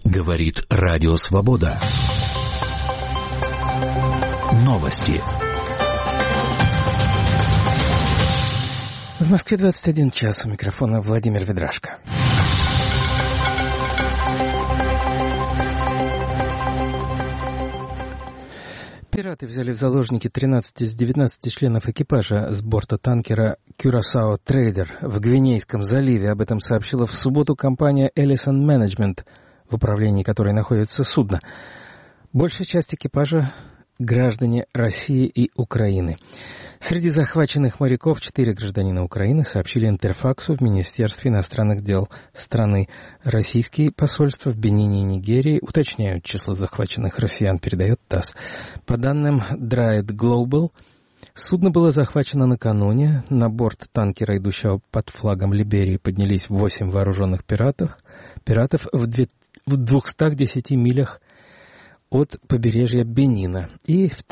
Говорит Радио Свобода. Новости. В Москве 21 час. У микрофона Владимир Ведрашко. Пираты взяли в заложники 13 из 19 членов экипажа с борта танкера «Кюрасао Трейдер» в Гвинейском заливе. Об этом сообщила в субботу компания «Эллисон Менеджмент», в управлении которой находится судно. Большая часть экипажа – граждане России и Украины. Среди захваченных моряков 4 гражданина Украины, сообщили Интерфаксу в Министерстве иностранных дел страны. Российские посольства в Бенине и Нигерии уточняют число захваченных россиян, передает ТАСС. По данным Dryad Global, судно было захвачено накануне. На борт танкера, идущего под флагом Либерии, поднялись 8 вооруженных пиратов в 210 милях от побережья Бенина и в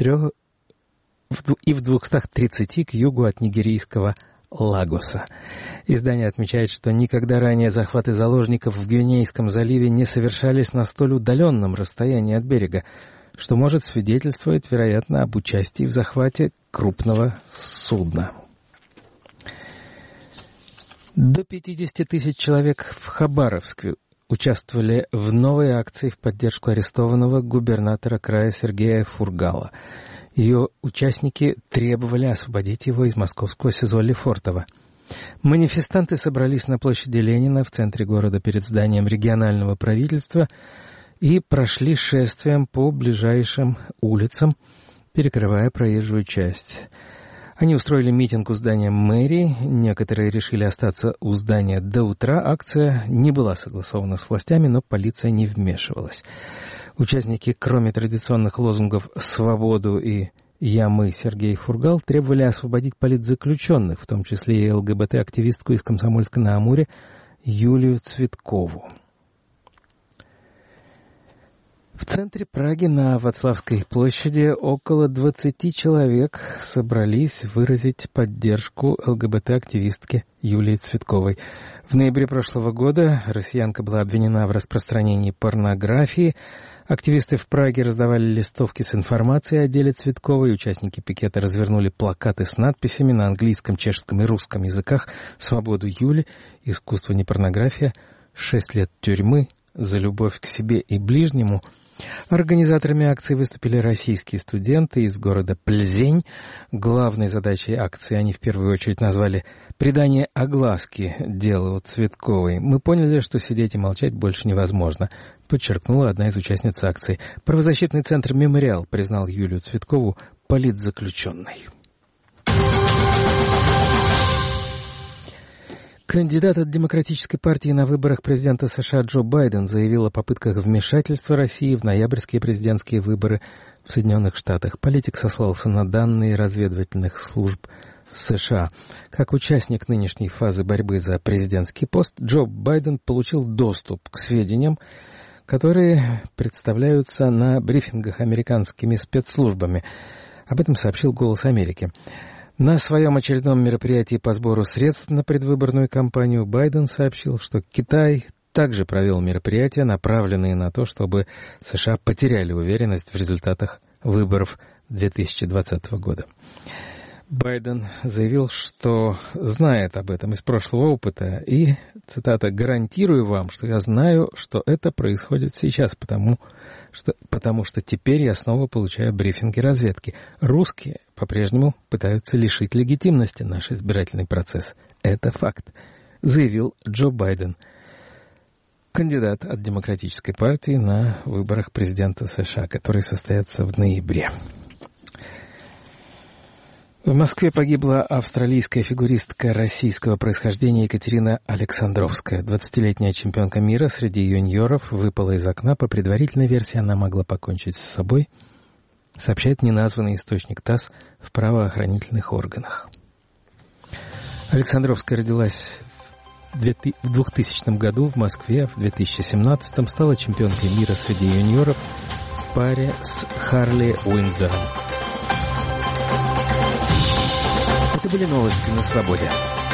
230 к югу от нигерийского Лагоса. Издание отмечает, что никогда ранее захваты заложников в Гвинейском заливе не совершались на столь удаленном расстоянии от берега, что может свидетельствовать, вероятно, об участии в захвате крупного судна. До 50 тысяч человек в Хабаровске участвовали в новой акции в поддержку арестованного губернатора края Сергея Фургала. Ее участники требовали освободить его из московского СИЗО Лефортово. Манифестанты собрались на площади Ленина в центре города перед зданием регионального правительства и прошли шествием по ближайшим улицам, перекрывая проезжую часть. Они устроили митинг у здания мэрии, некоторые решили остаться у здания до утра. Акция не была согласована с властями, но полиция не вмешивалась. Участники, кроме традиционных лозунгов «Свободу» и «Я, мы, Сергей Фургал», требовали освободить политзаключенных, в том числе и ЛГБТ-активистку из Комсомольска-на-Амуре Юлию Цветкову. В центре Праги на Вацлавской площади около 20 человек собрались выразить поддержку ЛГБТ-активистке Юлии Цветковой. В ноябре прошлого года россиянка была обвинена в распространении порнографии. Активисты в Праге раздавали листовки с информацией о деле Цветковой. Участники пикета развернули плакаты с надписями на английском, чешском и русском языках «Свободу Юли», «Искусство не порнография», «6 лет тюрьмы», «За любовь к себе и ближнему». Организаторами акции выступили российские студенты из города Пльзень. Главной задачей акции они в первую очередь назвали «придание огласки делу Цветковой». «Мы поняли, что сидеть и молчать больше невозможно», подчеркнула одна из участниц акции. Правозащитный центр «Мемориал» признал Юлию Цветкову политзаключенной. Кандидат от Демократической партии на выборах президента США Джо Байден заявил о попытках вмешательства России в ноябрьские президентские выборы в Соединенных Штатах. Политик сослался на данные разведывательных служб США. Как участник нынешней фазы борьбы за президентский пост, Джо Байден получил доступ к сведениям, которые представляются на брифингах американскими спецслужбами. Об этом сообщил «Голос Америки». На своем очередном мероприятии по сбору средств на предвыборную кампанию Байден сообщил, что Китай также провел мероприятия, направленные на то, чтобы США потеряли уверенность в результатах выборов 2020 года. Байден заявил, что знает об этом из прошлого опыта и, цитата, «гарантирую вам, что я знаю, что это происходит сейчас, потому что теперь я снова получаю брифинги разведки. Русские по-прежнему пытаются лишить легитимности наш избирательный процесс. Это факт», заявил Джо Байден, кандидат от Демократической партии на выборах президента США, которые состоятся в ноябре. В Москве погибла австралийская фигуристка российского происхождения Екатерина Александровская. 20-летняя чемпионка мира среди юниоров выпала из окна. По предварительной версии она могла покончить с собой, сообщает неназванный источник ТАСС в правоохранительных органах. Александровская родилась в 2000 году в Москве, в 2017 стала чемпионкой мира среди юниоров в паре с Харли Уиндзором. Это были новости на Свободе.